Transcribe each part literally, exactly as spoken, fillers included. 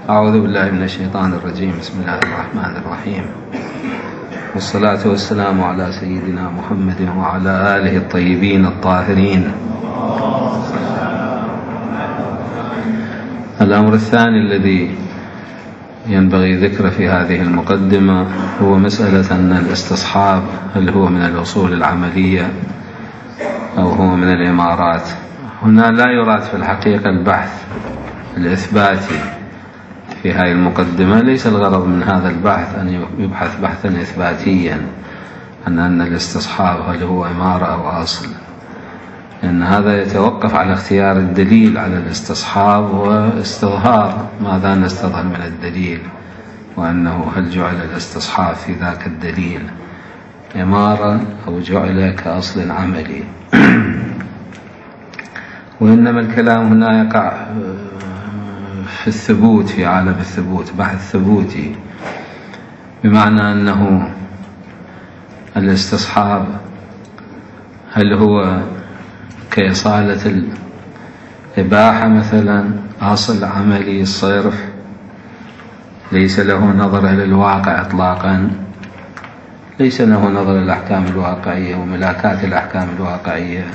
أعوذ بالله من الشيطان الرجيم. بسم الله الرحمن الرحيم، والصلاة والسلام على سيدنا محمد وعلى آله الطيبين الطاهرين. الأمر الثاني الذي ينبغي ذكره في هذه المقدمة هو مسألة أن الاستصحاب هل هو من الأصول العملية أو هو من الإمارات. هنا لا يراد في الحقيقة البحث الإثباتي في هذه المقدمة، ليس الغرض من هذا البحث أن يبحث بحثا إثباتيا أن أن الاستصحاب هل هو إمارة أو أصل، لأن هذا يتوقف على اختيار الدليل على الاستصحاب واستظهار ماذا نستظهر من الدليل، وأنه هل جعل الاستصحاب في ذاك الدليل إمارة أو جعل كأصل عملي. وإنما الكلام هنا يقع في الثبوت، في عالم الثبوت، بحث ثبوتي، بمعنى أنه الاستصحاب هل هو كإصالة الإباحة مثلا أصل عملي صرف ليس له نظر إلى الواقع إطلاقا، ليس له نظر إلى الأحكام الواقعية وملاكات الأحكام الواقعية،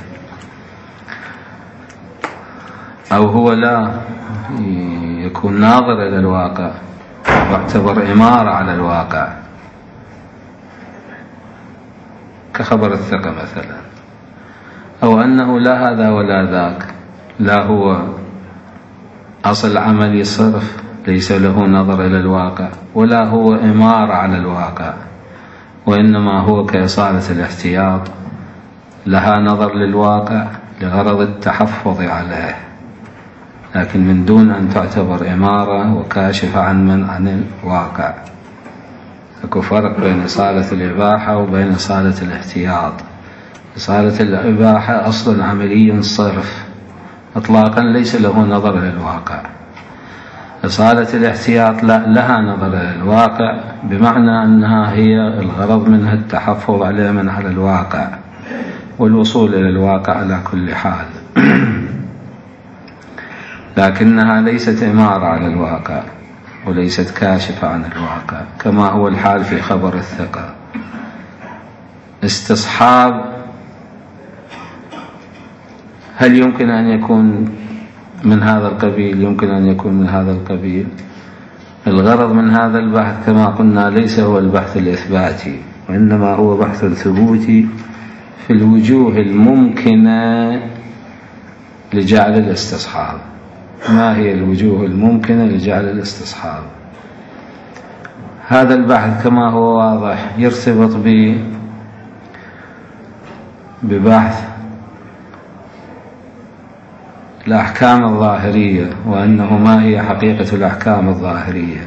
أو هو لا يكون ناظر إلى الواقع واعتبر إمارة على الواقع كخبر الثقة مثلا، أو أنه لا هذا ولا ذاك، لا هو أصل عملي صرف ليس له نظر إلى الواقع، ولا هو إمارة على الواقع، وإنما هو كإصالة الاحتياط لها نظر للواقع لغرض التحفظ عليه، لكن من دون أن تعتبر إمارة وكاشفة عن من عن الواقع. فكو فرق بين إصالة الإباحة وبين إصالة الاحتياط. إصالة الإباحة أصل عملي صرف إطلاقا ليس له نظر للواقع. إصالة الاحتياط لا لها نظر للواقع، بمعنى أنها هي الغرض منها التحفظ على من على الواقع والوصول إلى الواقع على كل حال، لكنها ليست إمارة على الواقع وليست كاشفة عن الواقع، كما هو الحال في خبر الثقة. استصحاب هل يمكن أن يكون من هذا القبيل؟ يمكن أن يكون من هذا القبيل. الغرض من هذا البحث كما قلنا ليس هو البحث الإثباتي، وإنما هو بحث ثبوتي في الوجوه الممكنة لجعل الاستصحاب. ما هي الوجوه الممكنة لجعل الاستصحاب؟ هذا البحث كما هو واضح يرتبط ب ببحث الأحكام الظاهرية، وأنه ما هي حقيقة الأحكام الظاهرية،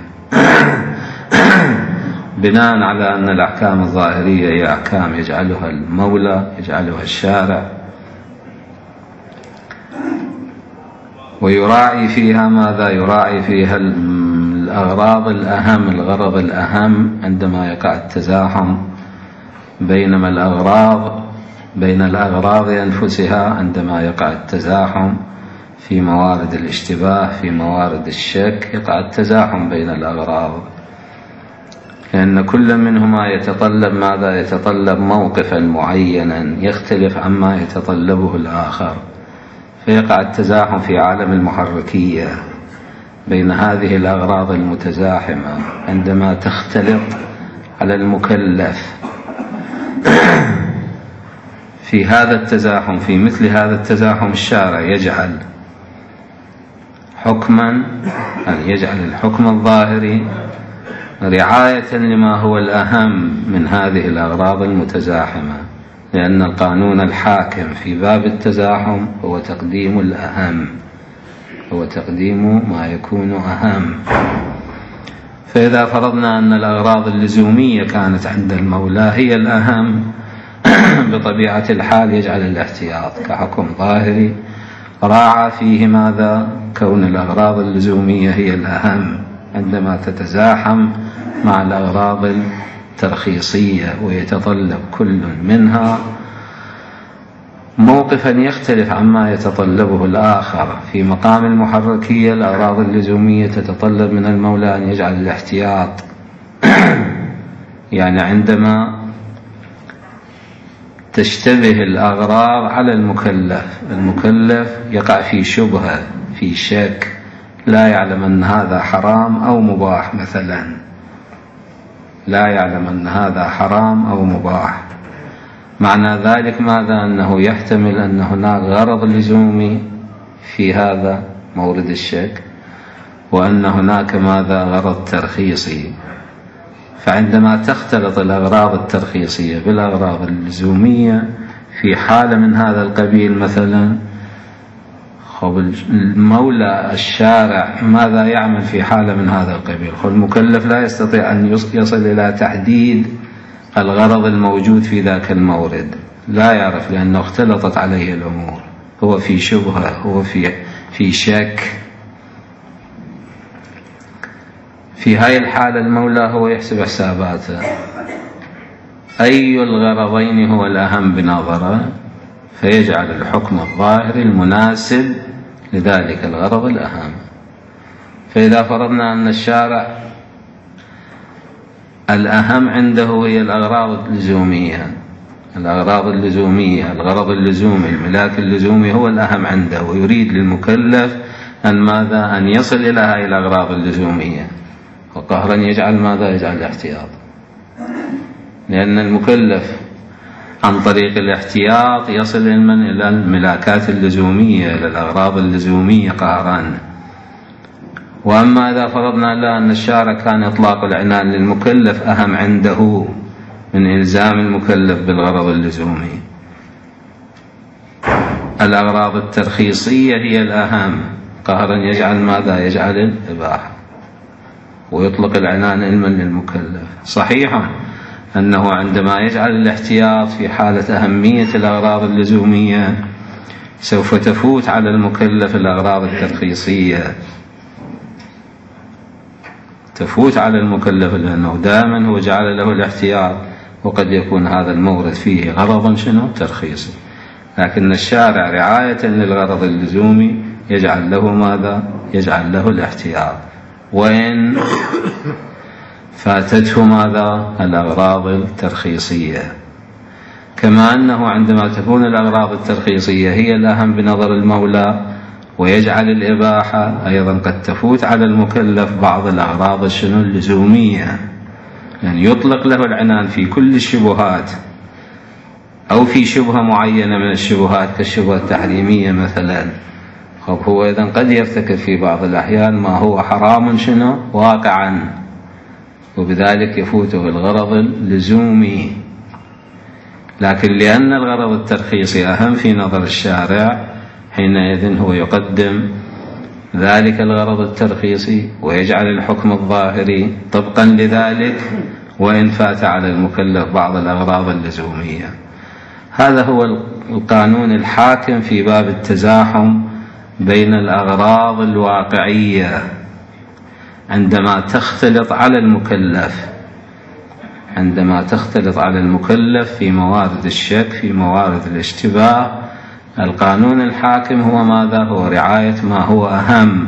بناء على أن الأحكام الظاهرية هي أحكام يجعلها المولى يجعلها الشارع، ويراعي فيها ماذا؟ يراعي فيها الأغراض الأهم، الغرض الأهم عندما يقع التزاحم، بينما الأغراض بين الأغراض أنفسها عندما يقع التزاحم في موارد الاشتباه، في موارد الشك، يقع التزاحم بين الأغراض، لأن كل منهما يتطلب ماذا؟ يتطلب موقفا معينا يختلف عما يتطلبه الآخر، فيقع التزاحم في عالم المحركية بين هذه الأغراض المتزاحمة عندما تختلط على المكلف. في هذا التزاحم، في مثل هذا التزاحم، الشارع يجعل حكما، يعني يجعل الحكم الظاهري رعاية لما هو الأهم من هذه الأغراض المتزاحمة، لأن القانون الحاكم في باب التزاحم هو تقديم الأهم، هو تقديم ما يكون أهم. فإذا فرضنا أن الأغراض اللزومية كانت عند المولى هي الأهم، بطبيعة الحال يجعل الاحتياط كحكم ظاهري راعى فيه ماذا؟ كون الأغراض اللزومية هي الأهم عندما تتزاحم مع الأغراض الترخيصية، ويتطلب كل منها موقفا يختلف عما يتطلبه الآخر. في مقام المحركية الأغراض اللزومية تتطلب من المولى أن يجعل الاحتياط، يعني عندما تشتبه الأغراض على المكلف، المكلف يقع في شبهة، في شك، لا يعلم أن هذا حرام أو مباح مثلا، لا يعلم أن هذا حرام أو مباح. معنى ذلك ماذا؟ أنه يحتمل أن هناك غرض لزومي في هذا مورد الشك، وأن هناك ماذا؟ غرض ترخيصي. فعندما تختلط الأغراض الترخيصية بالأغراض اللزومية في حالة من هذا القبيل مثلا، المولى الشارع ماذا يعمل في حالة من هذا القبيل؟ المكلف لا يستطيع أن يصل إلى تحديد الغرض الموجود في ذاك المورد، لا يعرف، لأنه اختلطت عليه الأمور، هو في شبهة، هو في في شك. في هاي الحالة المولى هو يحسب حساباته، أي الغرضين هو الأهم بنظره، فيجعل الحكم الظاهري المناسب لذلك الغرض الأهم. فإذا فرضنا أن الشارع الأهم عنده هي الأغراض اللزومية، الأغراض اللزومية، الغرض اللزومي، الملاك اللزومي هو الأهم عنده، ويريد للمكلف أن ماذا؟ أن يصل إلى هذه الأغراض اللزومية، وقهرا يجعل ماذا؟ يجعل الاحتياط، لأن المكلف عن طريق الاحتياط يصل إلى الملاكات اللزومية، إلى الأغراض اللزومية قهرا. وأما إذا فرضنا لا أن الشارع كان إطلاق العنان للمكلف أهم عنده من إلزام المكلف بالغرض اللزومي، الأغراض الترخيصية هي الأهم، قهرا يجعل ماذا؟ يجعل الإباحة، ويطلق العنان علما للمكلف. صحيح أنه عندما يجعل الاحتياط في حالة أهمية الأغراض اللزومية سوف تفوت على المكلف الأغراض الترخيصية، تفوت على المكلف، لأنه دائما هو جعل له الاحتياط، وقد يكون هذا المورد فيه غرضا شنو؟ ترخيصي، لكن الشارع رعاية للغرض اللزومي يجعل له ماذا؟ يجعل له الاحتياط، وإن فاتته ماذا؟ الأغراض الترخيصية. كما أنه عندما تكون الأغراض الترخيصية هي الأهم بنظر المولى ويجعل الإباحة، أيضا قد تفوت على المكلف بعض الأغراض شنو؟ اللزومية، يعني يطلق له العنان في كل الشبهات، أو في شبهة معينة من الشبهات كالشبهة التحريمية مثلا، هو إذن قد يرتكب في بعض الأحيان ما هو حرام شنو؟ واقعا، وبذلك يفوته الغرض اللزومي. لكن لأن الغرض الترخيصي أهم في نظر الشارع، حينئذ هو يقدم ذلك الغرض الترخيصي ويجعل الحكم الظاهري طبقا لذلك، وإن فات على المكلف بعض الأغراض اللزومية. هذا هو القانون الحاكم في باب التزاحم بين الأغراض الواقعية عندما تختلط على المكلف، عندما تختلط على المكلف في موارد الشك، في موارد الاشتباه. القانون الحاكم هو ماذا؟ هو رعاية ما هو أهم.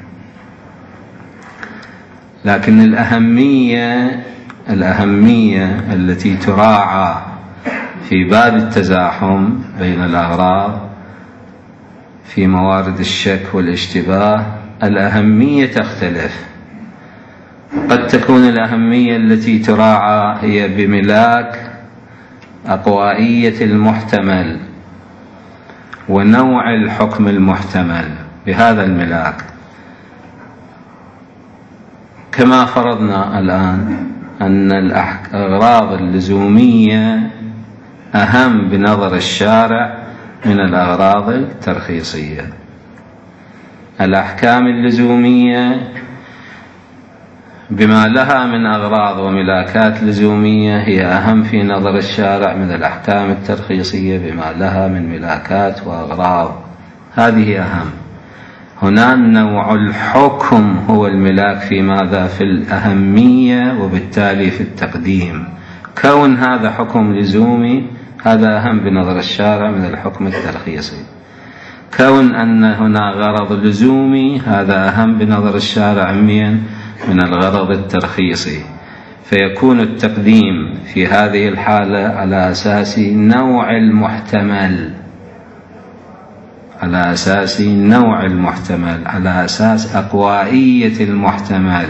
لكن الأهمية الأهمية التي تراعى في باب التزاحم بين الأغراض في موارد الشك والاشتباه، الأهمية تختلف. قد تكون الأهمية التي تراعى هي بملاك أقوائية المحتمل ونوع الحكم المحتمل بهذا الملاك، كما فرضنا الآن أن الأغراض اللزومية أهم بنظر الشارع من الأغراض الترخيصية. الأحكام اللزومية بما لها من أغراض وملاكات لزومية هي أهم في نظر الشارع من الأحكام الترخيصية بما لها من ملاكات وأغراض، هذه أهم. هنا نوع الحكم هو الملاك في ماذا؟ في الأهمية، وبالتالي في التقديم. كون هذا حكم لزومي هذا أهم بنظر الشارع من الحكم الترخيصي. كون أن هنا غرض لزومي هذا أهم بنظر الشارع من الغرض الترخيصي، فيكون التقديم في هذه الحالة على أساس نوع المحتمل، على أساس نوع المحتمل، على أساس أقوائية المحتمل.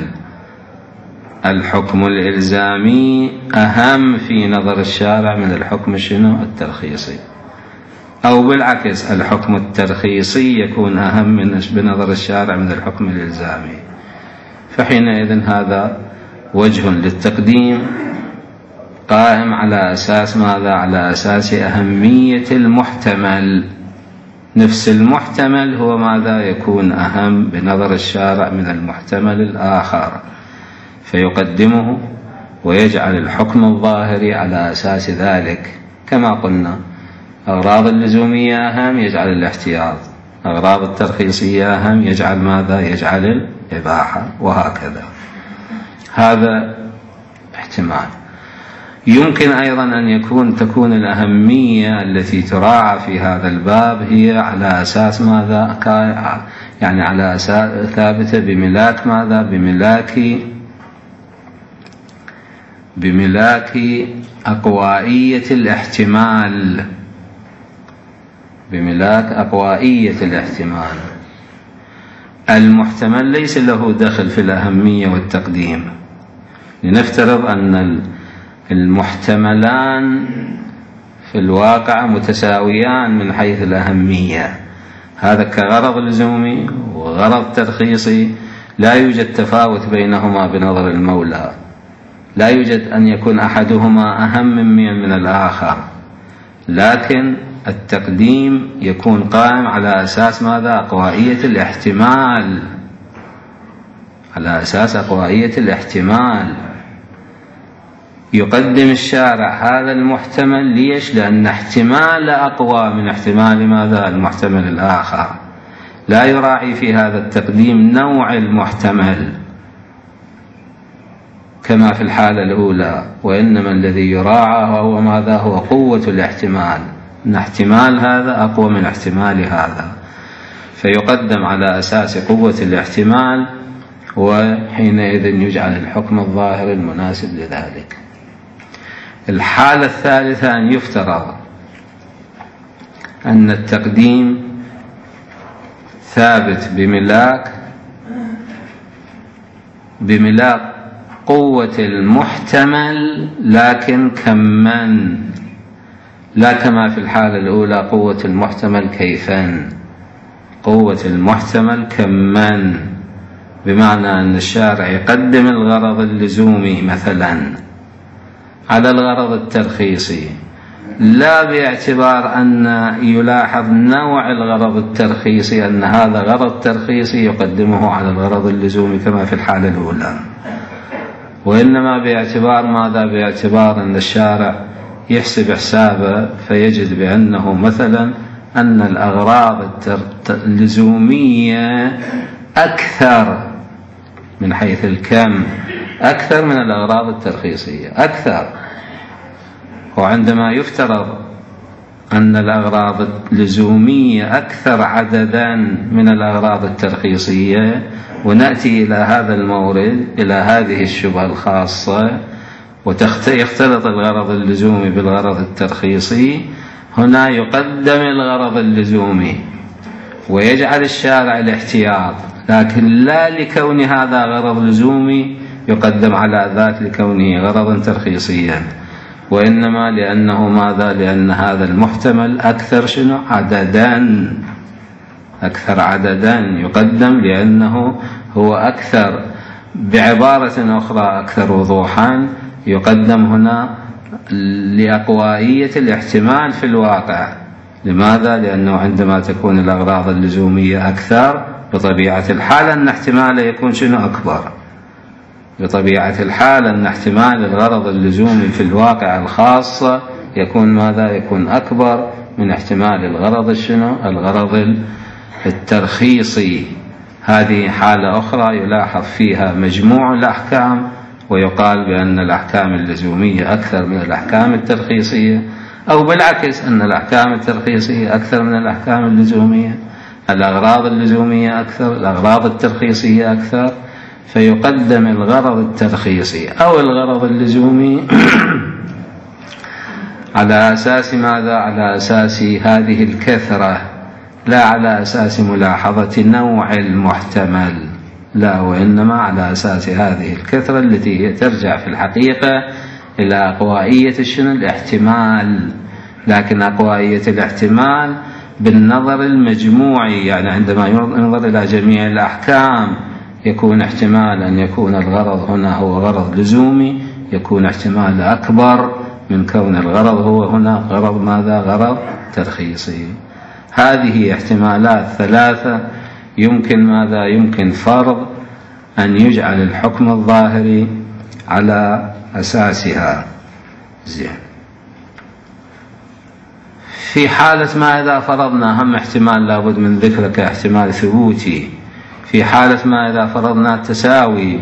الحكم الإلزامي أهم في نظر الشارع من الحكم شنو الترخيصي، أو بالعكس الحكم الترخيصي يكون أهم من بنظر الشارع من الحكم الإلزامي. فحينئذ هذا وجه للتقديم قائم على أساس ماذا؟ على أساس أهمية المحتمل. نفس المحتمل هو ماذا؟ يكون أهم بنظر الشارع من المحتمل الآخر، فيقدمه ويجعل الحكم الظاهري على أساس ذلك. كما قلنا أغراض اللزومية أهم يجعل الاحتياط، أغراض الترخيصية أهم يجعل ماذا؟ يجعل الإباحة، وهكذا. هذا احتمال. يمكن أيضا أن يكون تكون الأهمية التي تراعى في هذا الباب هي على أساس ماذا؟ يعني على أساس ثابتة بملاك ماذا؟ بملاك بملاك أقوائية الاحتمال، بملاك أقوائية الاحتمال. المحتمل ليس له دخل في الأهمية والتقديم. لنفترض أن المحتملان في الواقع متساويان من حيث الأهمية، هذا كغرض لزومي وغرض ترخيصي لا يوجد تفاوت بينهما بنظر المولى، لا يوجد أن يكون أحدهما أهم من الآخر، لكن التقديم يكون قائم على أساس ماذا؟ أقوائية الاحتمال، على أساس أقوائية الاحتمال. يقدم الشارع هذا المحتمل ليش؟ لأن احتمال أقوى من احتمال ماذا؟ المحتمل الآخر. لا يراعي في هذا التقديم نوع المحتمل كما في الحالة الأولى، وإنما الذي يراعى هو ماذا؟ هو قوة الاحتمال، أن احتمال هذا أقوى من احتمال هذا، فيقدم على أساس قوة الاحتمال، وحينئذ يجعل الحكم الظاهر المناسب لذلك. الحالة الثالثة أن يفترض أن التقديم ثابت بملاك بملاك قوة المحتمل، لكن كمًا، لا كما في الحالة الأولى قوة المحتمل كيفًا، قوة المحتمل كمًا، بمعنى أن الشارع يقدم الغرض اللزومي مثلا على الغرض الترخيصي، لا باعتبار أن يلاحظ نوع الغرض الترخيصي أن هذا غرض ترخيصي يقدمه على الغرض اللزومي كما في الحالة الأولى، وإنما باعتبار ماذا؟ باعتبار أن الشارع يحسب حسابه فيجد بأنه مثلا أن الأغراض اللزومية أكثر من حيث الكم، أكثر من الأغراض الترخيصية، أكثر. وعندما يفترض أن الأغراض اللزومية أكثر عددا من الأغراض الترخيصية، ونأتي إلى هذا المورد، إلى هذه الشبهة الخاصة، ويختلط الغرض اللزومي بالغرض الترخيصي، هنا يقدم الغرض اللزومي ويجعل الشارع الاحتياط، لكن لا لكون هذا غرض لزومي يقدم على ذاك لكونه غرضا ترخيصيا، وإنما لأنه ماذا؟ لأن هذا المحتمل أكثر شنو؟ عددا، أكثر عددا يقدم لأنه هو أكثر، بعبارة أخرى أكثر وضوحا، يقدم هنا لأقوائية الاحتمال في الواقع. لماذا؟ لأنه عندما تكون الأغراض اللزومية أكثر بطبيعة الحال أن احتماله يكون شنو؟ أكبر. بطبيعة الحال أن احتمال الغرض اللزومي في الواقع الخاص يكون ماذا؟ يكون أكبر من احتمال الغرض شنو؟ الغرض الترخيصي. هذه حالة أخرى يلاحظ فيها مجموع الأحكام، ويقال بأن الأحكام اللزومية أكثر من الأحكام الترخيصية، أو بالعكس أن الأحكام الترخيصية أكثر من الأحكام اللزومية، الأغراض اللزومية أكثر، الأغراض الترخيصية أكثر، فيقدم الغرض الترخيصي أو الغرض اللزومي على أساس ماذا؟ على أساس هذه الكثرة، لا على أساس ملاحظة نوع المحتمل، لا، وإنما على أساس هذه الكثرة التي هي ترجع في الحقيقة إلى أقوائية شنو؟ الاحتمال، لكن أقوائية الاحتمال بالنظر المجموعي، يعني عندما ينظر إلى جميع الأحكام يكون احتمال أن يكون الغرض هنا هو غرض لزومي، يكون احتمال أكبر من كون الغرض هو هنا غرض ماذا؟ غرض ترخيصي. هذه احتمالات ثلاثة يمكن ماذا؟ يمكن فرض أن يجعل الحكم الظاهري على أساسها. زين. في حالة ما إذا فرضنا هم احتمال لابد من ذكره كاحتمال ثبوتي، في حالة ما إذا فرضنا التساوي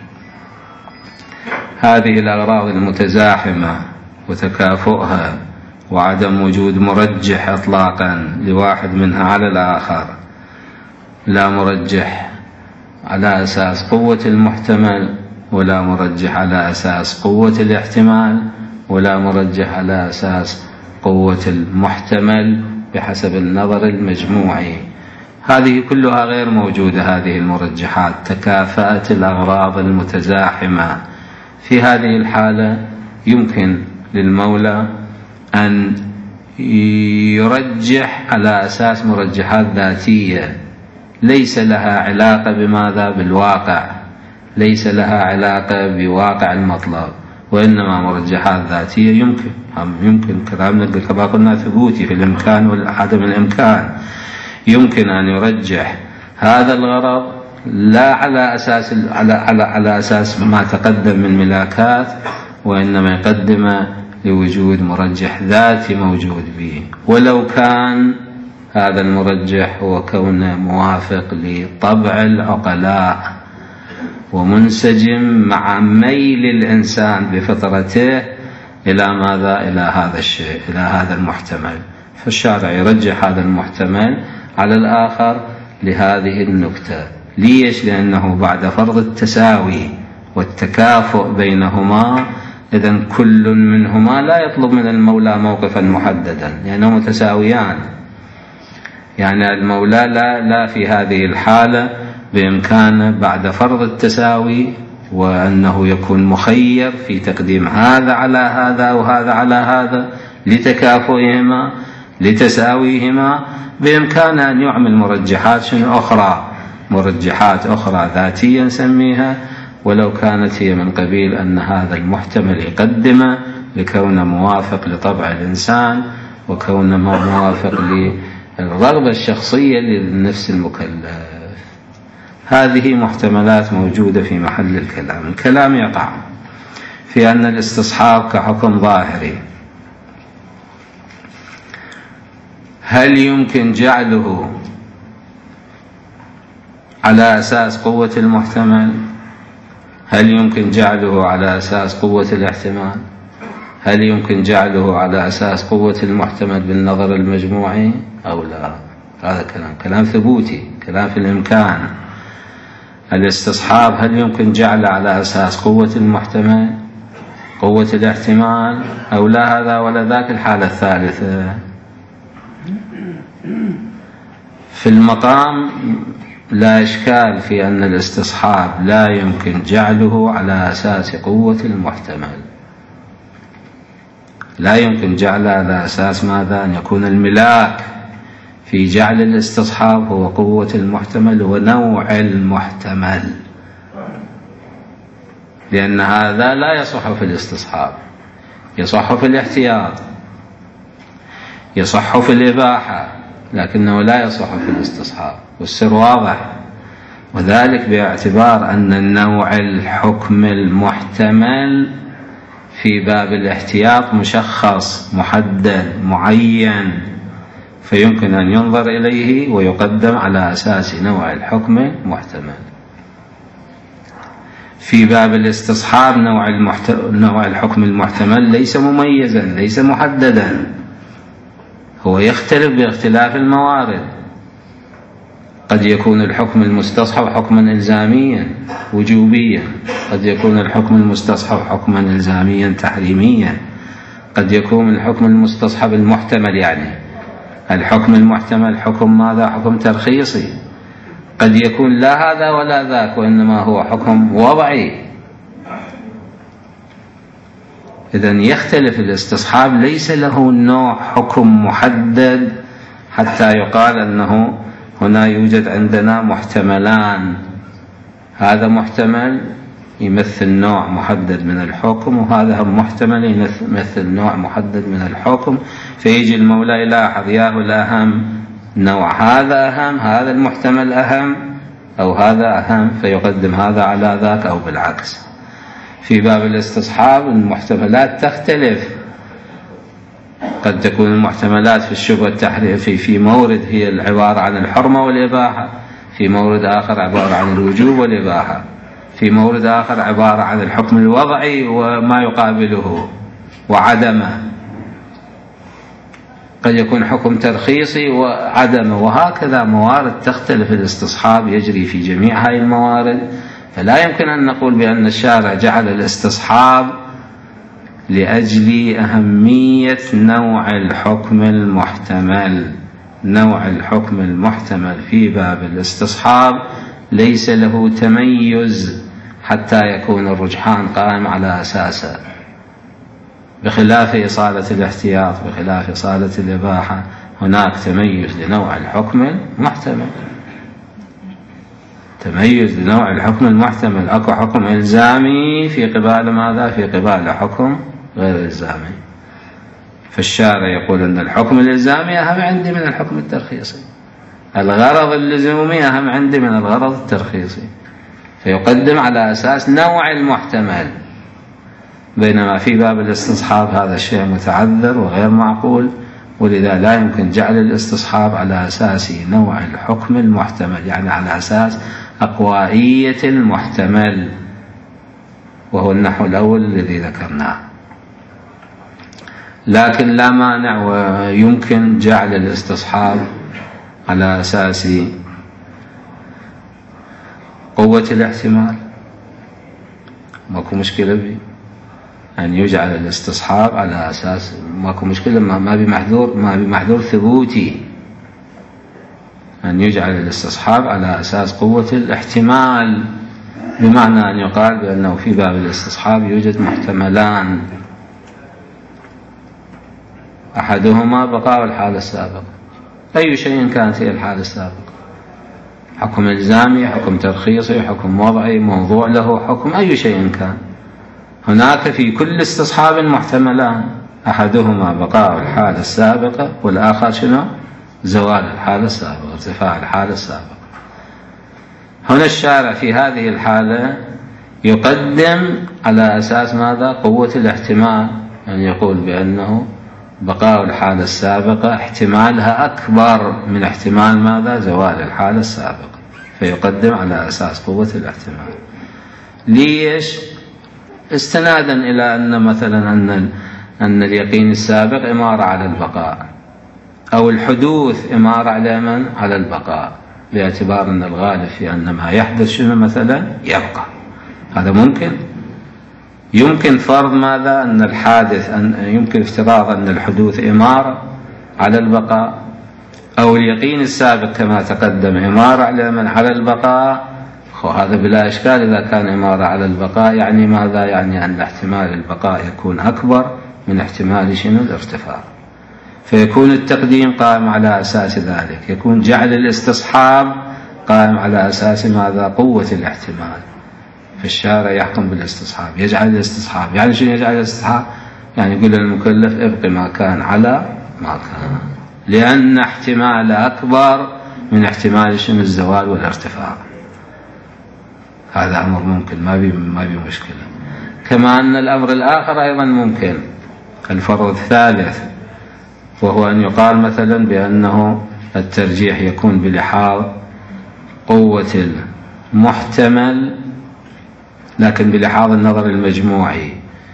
هذه الأغراض المتزاحمة وتكافؤها وعدم وجود مرجح إطلاقا لواحد منها على الآخر، لا مرجح على أساس قوة المحتمل، ولا مرجح على أساس قوة الاحتمال، ولا مرجح على أساس قوة المحتمل بحسب النظر المجموعي، هذه كلها غير موجودة. هذه المرجحات تكافأت الأغراض المتزاحمة، في هذه الحالة يمكن للمولى أن يرجح على أساس مرجحات ذاتية ليس لها علاقة بماذا؟ بالواقع، ليس لها علاقة بواقع المطلب، وإنما مرجحات ذاتية يمكن يمكن كلامنا كما قلنا ثبوتي في الإمكان والعدم الإمكان، يمكن أن يرجح هذا الغرض لا على أساس على على على أساس ما تقدم من ملاكات، وإنما يقدم لوجود مرجح ذاتي موجود به، ولو كان هذا المرجح هو كونه موافق لطبع العقلاء ومنسجم مع ميل الإنسان بفطرته إلى ماذا؟ إلى هذا الشيء، إلى هذا المحتمل، فالشارع يرجح هذا المحتمل على الآخر لهذه النكتة. ليش؟ لأنه بعد فرض التساوي والتكافؤ بينهما، إذن كل منهما لا يطلب من المولى موقفا محددا لأنهما متساويان، يعني المولى لا, لا في هذه الحالة بإمكانه بعد فرض التساوي وأنه يكون مخير في تقديم هذا على هذا وهذا على هذا لتكافؤهما لتساويهما، بإمكانه أن يعمل مرجحات شنو أخرى، مرجحات أخرى ذاتية نسميها، ولو كانت هي من قبيل أن هذا المحتمل يقدمه لكونه موافق لطبع الإنسان وكونه موافق للرغبة الشخصية للنفس المكلف. هذه محتملات موجودة في محل الكلام. الكلام يقع في أن الاستصحاب كحكم ظاهري هل يمكن جعله على أساس قوة المحتمل؟ هل يمكن جعله على أساس قوة الاحتمال؟ هل يمكن جعله على أساس قوة المحتمل بالنظر المجموعي أو لا؟ هذا كلام كلام ثبوتي، كلام في الإمكان. الاستصحاب هل يمكن جعله على أساس قوة المحتمل، قوة الاحتمال أو لا؟ هذا ولا ذاك. الحالة الثالثة في المقام لا إشكال في أن الاستصحاب لا يمكن جعله على أساس قوة المحتمل، لا يمكن جعله على أساس ماذا؟ أن يكون الملاك في جعل الاستصحاب هو قوة المحتمل ونوع المحتمل، لأن هذا لا يصح في الاستصحاب، يصح في الاحتياط، يصح في الإباحة، لكنه لا يصح في الاستصحاب، والسر واضح، وذلك باعتبار أن النوع الحكم المحتمل في باب الاحتياط مشخص محدد معين، فيمكن أن ينظر إليه ويقدم على أساس نوع الحكم المحتمل. في باب الاستصحاب نوع, المحت... نوع الحكم المحتمل ليس مميزا، ليس محددا، فهو يختلف باختلاف الموارد. قد يكون الحكم المستصحب حكما إلزاميا وجوبيا، قد يكون الحكم المستصحب حكما إلزاميا تحريميا، قد يكون الحكم المستصحب المحتمل، يعني الحكم المحتمل حكم ماذا؟ حكم ترخيصي. قد يكون لا هذا ولا ذاك، وإنما هو حكم وضعي. إذن يختلف الاستصحاب، ليس له نوع حكم محدد حتى يقال أنه هنا يوجد عندنا محتملان، هذا محتمل يمثل نوع محدد من الحكم، وهذا هم محتمل يمثل نوع محدد من الحكم، فيجي المولى يلاحظ ياهو الأهم نوع هذا أهم، هذا المحتمل أهم، أو هذا أهم، فيقدم هذا على ذاك أو بالعكس. في باب الاستصحاب المحتملات تختلف، قد تكون المحتملات في الشبهة التحريم في في مورد هي العبارة عن الحرمة والإباحة، في مورد آخر عبارة عن الوجوب والإباحة، في مورد آخر عبارة عن الحكم الوضعي وما يقابله وعدمه، قد يكون حكم ترخيصي وعدمه، وهكذا موارد تختلف. الاستصحاب يجري في جميع هذه الموارد، فلا يمكن أن نقول بأن الشارع جعل الاستصحاب لأجل أهمية نوع الحكم المحتمل. نوع الحكم المحتمل في باب الاستصحاب ليس له تميز حتى يكون الرجحان قائم على أساسه، بخلاف إصالة الاحتياط، بخلاف إصالة الإباحة، هناك تميز لنوع الحكم المحتمل، تميز لنوع الحكم المحتمل. أكو حكم إلزامي في قبال ماذا؟ في قبال حكم غير إلزامي. فالشارع يقول أن الحكم الإلزامي أهم عندي من الحكم الترخيصي، الغرض اللزومي أهم عندي من الغرض الترخيصي، فيقدم على أساس نوع المحتمل. بينما في باب الاستصحاب هذا الشيء متعذر وغير معقول، ولذا لا يمكن جعل الاستصحاب على أساس نوع الحكم المحتمل، يعني على أساس أقوائية المحتمل، وهو النحو الأول الذي ذكرناه. لكن لا مانع ويمكن جعل الاستصحاب على أساس قوة الاحتمال، ماكو مشكلة به أن يجعل الاستصحاب على أساس، ماكو مشكلة، ما بمحذور ما بمحذور ثبوتي أن يجعل الاستصحاب على أساس قوة الاحتمال، بمعنى أن يقال بأنه في باب الاستصحاب يوجد محتملان، أحدهما بقاء الحالة السابقة، أي شيء كانت هي الحالة السابقة، حكم إلزامي، حكم ترخيصي، حكم وضعي، موضوع له حكم، أي شيء كان. هناك في كل استصحاب محتملان، أحدهما بقاء الحالة السابقة، والآخر شنو؟ زوال الحالة السابقة، ارتفاع الحالة السابقة. هنا الشارع في هذه الحالة يقدم على أساس ماذا؟ قوة الاحتمال، يعني يقول بأنه بقاء الحالة السابقة احتمالها أكبر من احتمال ماذا؟ زوال الحالة السابقة، فيقدم على أساس قوة الاحتمال. ليش؟ استنادا إلى أن مثلا أن أن اليقين السابق إمارة على البقاء، أو الحدوث إمارة على من؟ على البقاء، باعتبار أن الغالب في أن ما يحدث شنو مثلا؟ يبقى. هذا ممكن. يمكن فرض ماذا؟ أن الحادث، أن يمكن افتراض أن الحدوث إمارة على البقاء، أو اليقين السابق كما تقدم إمارة على من؟ على البقاء. وهذا بلا إشكال إذا كان إمارة على البقاء، يعني ماذا؟ يعني أن احتمال البقاء يكون أكبر من احتمال شنو؟ الارتفاع، فيكون التقديم قائم على أساس ذلك، يكون جعل الاستصحاب قائم على أساس ماذا؟ قوة الاحتمال. فالشارع يحكم بالاستصحاب، يجعل الاستصحاب، يعني شنو يجعل الاستصحاب؟ يعني يقول للمكلف ابقي ما كان على ما كان، لأن احتمال أكبر من احتمال شنو؟ الزوال والارتفاع. هذا أمر ممكن، ما بي ما بي مشكلة. كما أن الأمر الآخر أيضا ممكن، الفرض الثالث، وهو أن يقال مثلا بأنه الترجيح يكون بلحاظ قوة المحتمل، لكن بلحاظ النظر المجموعي،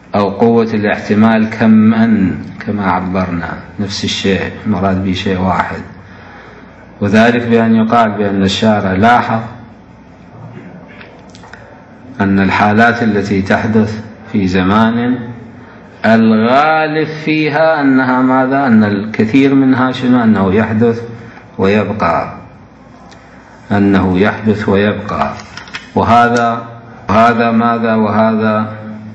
أو قوة الاحتمال كمًا كما عبرنا، نفس الشيء المراد به شيء واحد. وذلك بأن يقال بأن الشارع لاحظ أن الحالات التي تحدث في زمان الغالب فيها أنها ماذا؟ أن الكثير منها شنو؟ أنه يحدث ويبقى، أنه يحدث ويبقى. وهذا وهذا ماذا؟ وهذا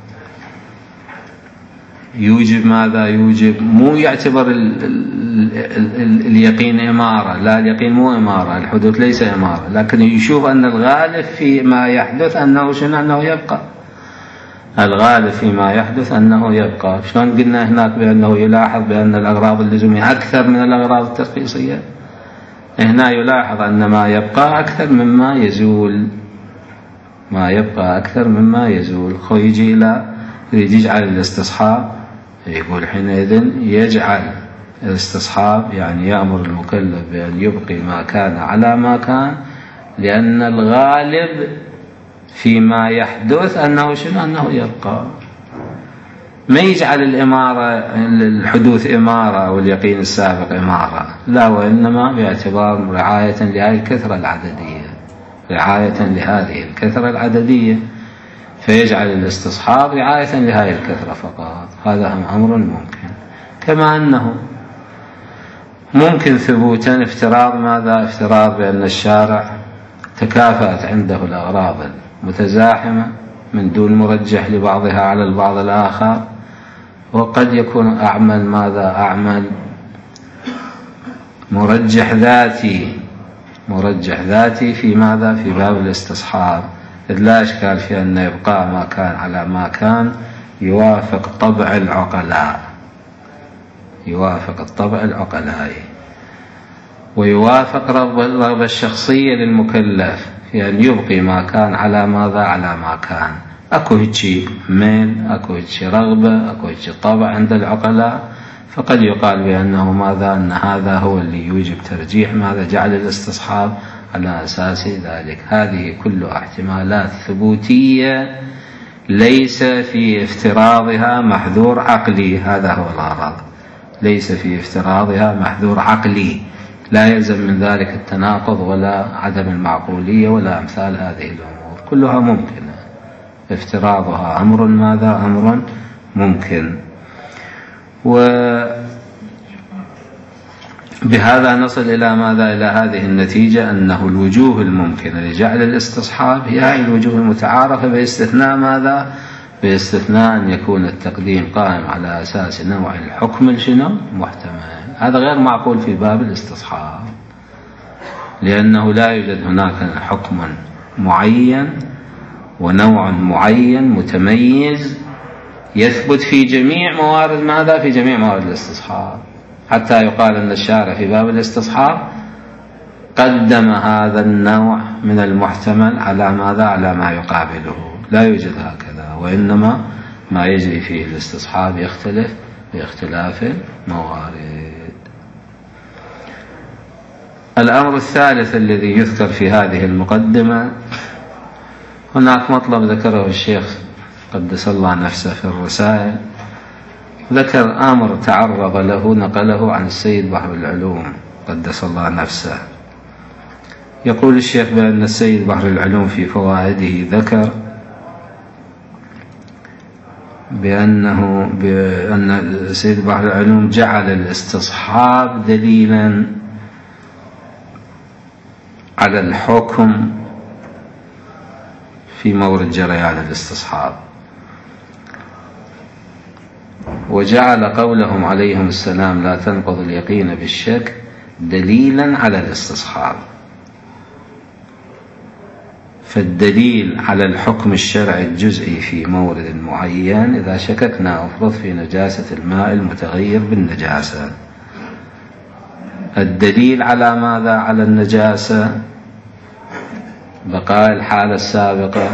يوجب ماذا؟ يوجب مو يعتبر ال ال ال اليقين إمارة، لا، اليقين مو إمارة، الحدوث ليس إمارة، لكن يشوف أن الغالب في ما يحدث أنه شنو؟ أنه يبقى. الغالب فيما يحدث أنه يبقى. شلون قلنا هناك بأنه يلاحظ بأن الأغراض اللزومية أكثر من الأغراض الترخيصية، هنا يلاحظ أن ما يبقى أكثر مما يزول، ما يبقى أكثر مما يزول. خو يجي إلى يريد يجعل الاستصحاب، يقول حينئذ يجعل الاستصحاب يعني يأمر المكلف بأن يبقي ما كان على ما كان، لأن الغالب فيما يحدث أنه شنو؟ أنه يبقى. ما يجعل الإمارة الحدوث إمارة واليقين السابق إمارة، لا، وإنما باعتبار رعاية لهذه الكثرة العددية، رعاية لهذه الكثرة العددية، فيجعل الاستصحاب رعاية لهذه الكثرة فقط. هذا أمر ممكن. كما أنه ممكن ثبوتا افتراض ماذا؟ افتراض بأن الشارع تكافأت عنده الأغراض متزاحمة من دون مرجح لبعضها على البعض الآخر، وقد يكون أعمل ماذا؟ أعمل مرجح ذاتي، مرجح ذاتي في ماذا؟ في باب الاستصحاب، إذ لا إشكال في أن يبقى ما كان على ما كان يوافق طبع العقلاء، يوافق الطبع العقلائي، ويوافق الرغبة الشخصية للمكلف في أن يبقي ما كان على ماذا؟ على ما كان. أكو هيك ميل، أكو هيك رغبة، أكو هيك طبع عند العقلاء، فقد يقال بأنه ماذا؟ أن هذا هو اللي يوجب ترجيح ماذا؟ جعل الاستصحاب على أساس ذلك. هذه كلها احتمالات ثبوتية ليس في افتراضها محذور عقلي، هذا هو الغرض، ليس في افتراضها محذور عقلي، لا يلزم من ذلك التناقض ولا عدم المعقولية ولا أمثال هذه الأمور، كلها ممكنة، افتراضها أمر ماذا؟ أمر ممكن. وبهذا نصل إلى ماذا؟ إلى هذه النتيجة، أنه الوجوه الممكنة لجعل الاستصحاب هي الوجوه المتعارفة، باستثناء ماذا؟ باستثناء أن يكون التقديم قائم على أساس نوع الحكم الشنو؟ محتمل. هذا غير معقول في باب الاستصحاب، لأنه لا يوجد هناك حكم معين ونوع معين متميز يثبت في جميع موارد ماذا؟ في جميع موارد الاستصحاب، حتى يقال أن الشارع في باب الاستصحاب قدم هذا النوع من المحتمل على ماذا؟ على ما يقابله. لا يوجد هكذا، وإنما ما يجري فيه الاستصحاب يختلف باختلاف الموارد. الأمر الثالث الذي يذكر في هذه المقدمة، هناك مطلب ذكره الشيخ قدس الله نفسه في الرسائل، ذكر أمر تعرض له نقله عن السيد بحر العلوم قدس الله نفسه. يقول الشيخ بأن السيد بحر العلوم في فوائده ذكر بأنه بأن السيد بحر العلوم جعل الاستصحاب دليلا على الحكم في مورد جريان الاستصحاب، وجعل قولهم عليهم السلام لا تنقض اليقين بالشك دليلا على الاستصحاب. فالدليل على الحكم الشرعي الجزئي في مورد معين إذا شككنا أفرض في نجاسة الماء المتغير بالنجاسة. الدليل على ماذا؟ على النجاسة بقاء الحالة السابقة،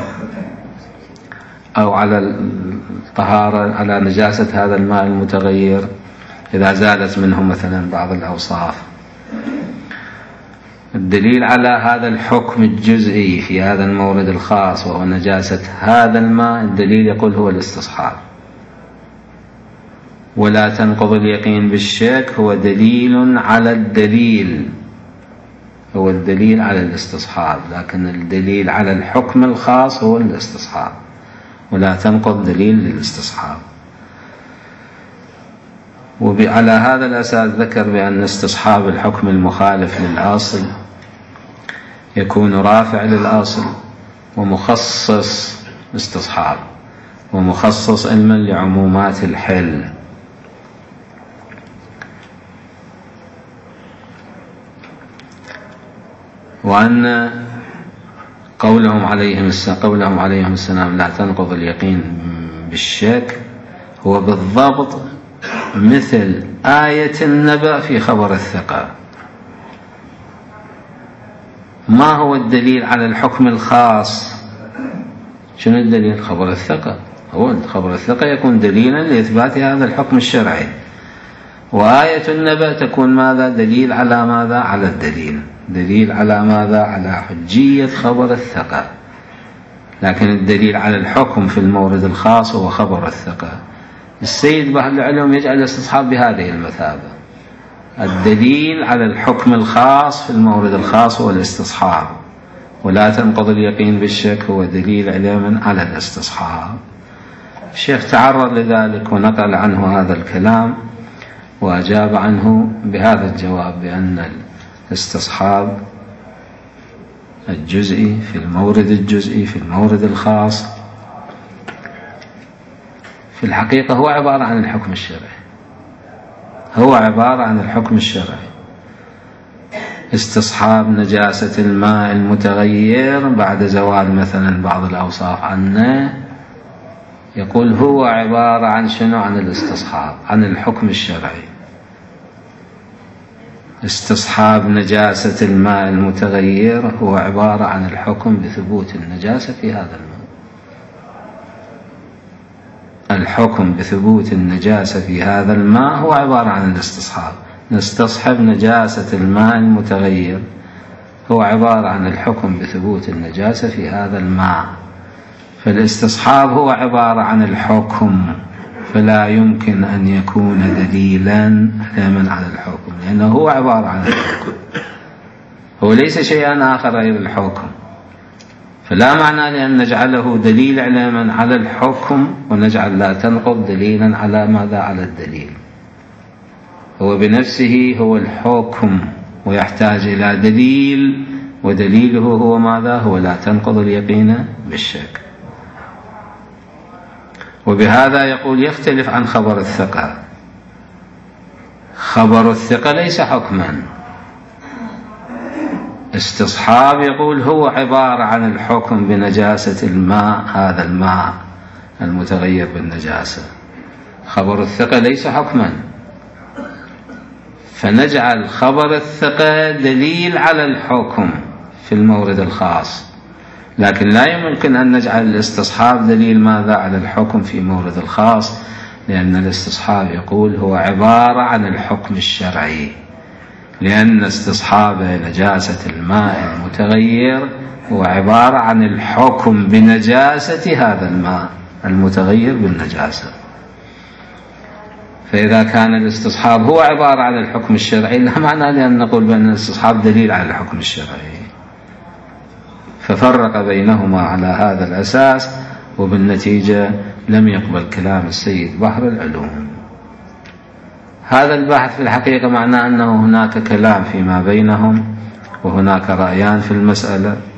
أو على الطهارة، على نجاسة هذا الماء المتغير إذا زالت منه مثلا بعض الأوصاف. الدليل على هذا الحكم الجزئي في هذا المورد الخاص وهو نجاسة هذا الماء، الدليل يقول هو الاستصحاب. ولا تنقض اليقين بالشك هو دليل على الدليل، هو الدليل على الاستصحاب، لكن الدليل على الحكم الخاص هو الاستصحاب، ولا تنقض دليل للاستصحاب. وعلى هذا الأساس ذكر بأن استصحاب الحكم المخالف للأصل يكون رافع للأصل ومخصص استصحاب، ومخصص علما لعمومات الحل. وأن قولهم عليهم السلام, قولهم عليهم السلام لا تنقض اليقين بالشك هو بالضبط مثل آية النبأ في خبر الثقة. ما هو الدليل على الحكم الخاص؟ شنو الدليل؟ خبر الثقة. هو خبر الثقة يكون دليلا لإثبات هذا الحكم الشرعي، وآية النبأ تكون ماذا؟ دليل على ماذا؟ على الدليل، دليل على ماذا؟ على حجية خبر الثقة. لكن الدليل على الحكم في المورد الخاص هو خبر الثقة. السيد بحر العلوم يجعل الاستصحاب بهذه المثابة، الدليل على الحكم الخاص في المورد الخاص هو الاستصحاب، ولا تنقض اليقين بالشك هو دليل علما على الاستصحاب. الشيخ تعرض لذلك ونقل عنه هذا الكلام وأجاب عنه بهذا الجواب، بأن الاستصحاب الجزئي في المورد الجزئي في المورد الخاص في الحقيقة هو عبارة عن الحكم الشرعي، هو عبارة عن الحكم الشرعي. استصحاب نجاسة الماء المتغير بعد زوال مثلا بعض الأوصاف عنه، يقول هو عبارة عن شنو؟ عن الاستصحاب، عن الحكم الشرعي. استصحاب نجاسة الماء المتغير هو عبارة عن الحكم بثبوت النجاسة في هذا الماء، الحكم بثبوت النجاسة في هذا الماء هو عبارة عن الاستصحاب. نستصحب نجاسة الماء المتغير هو عبارة عن الحكم بثبوت النجاسة في هذا الماء. فالاستصحاب هو عبارة عن الحكم، فلا يمكن أن يكون دليلا علما على الحكم، لأنه هو عبارة عن الحكم، هو ليس شيئا آخر غير الحكم. فلا معنى لأن نجعله دليل علما على الحكم ونجعل لا تنقض دليلا على ماذا؟ على الدليل. هو بنفسه هو الحكم ويحتاج إلى دليل، ودليله هو ماذا؟ هو لا تنقض اليقين بالشك. وبهذا يقول يختلف عن خبر الثقة. خبر الثقة ليس حكما، استصحاب يقول هو عبارة عن الحكم بنجاسة الماء، هذا الماء المتغير بالنجاسة. خبر الثقة ليس حكما، فنجعل خبر الثقة دليل على الحكم في المورد الخاص، لكن لا يمكن أن نجعل الاستصحاب دليل ماذا؟ على الحكم في مورد الخاص، لأن الاستصحاب يقول هو عبارة عن الحكم الشرعي، لأن استصحاب نجاسة الماء المتغير هو عبارة عن الحكم بنجاسة هذا الماء المتغير بالنجاسة. فإذا كان الاستصحاب هو عبارة عن الحكم الشرعي لا معنى لأن نقول بأن الاستصحاب دليل على الحكم الشرعي. ففرق بينهما على هذا الأساس، وبالنتيجة لم يقبل كلام السيد بحر العلوم. هذا البحث في الحقيقة معناه أنه هناك كلام فيما بينهم، وهناك رأيان في المسألة،